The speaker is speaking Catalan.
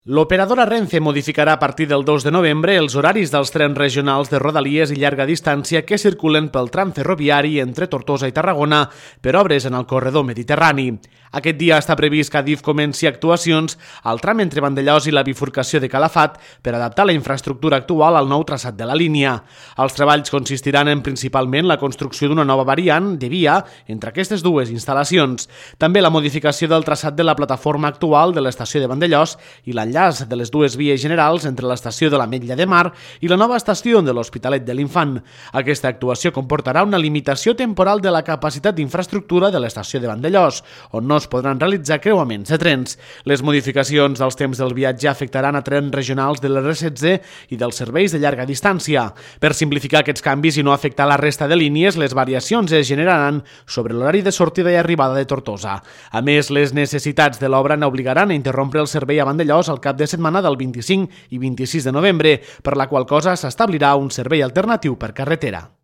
L'operadora Renfe modificarà a partir del 2 de novembre els horaris dels trens regionals de rodalies i llarga distància que circulen pel tram ferroviari entre Tortosa i Tarragona per obres en el corredor mediterrani. Aquest dia està previst que Adif comenci actuacions al tram entre Vandellòs i la bifurcació de Calafat per adaptar la infraestructura actual al nou traçat de la línia. Els treballs consistiran en principalment la construcció d'una nova variant de via entre aquestes dues instal·lacions. També la modificació del traçat de la plataforma actual de l'estació de Vandellòs i l'enllaç de les dues vies generals entre l'estació de l'Ametlla de Mar i la nova estació de l'Hospitalet de l'Infant. Aquesta actuació comportarà una limitació temporal de la capacitat d'infraestructura de l'estació de Vandellòs, on no es podran realitzar creuaments de trens. Les modificacions dels temps del viatge afectaran a trens regionals de l'R16 i dels serveis de llarga distància. Per simplificar aquests canvis i no afectar la resta de línies, les variacions es generaran sobre l'horari de sortida i arribada de Tortosa. A més, les necessitats de l'obra n'obligaran a interrompre el servei a Vandellòs al cap de setmana del 25 i 26 de novembre, per la qual cosa s'establirà un servei alternatiu per carretera.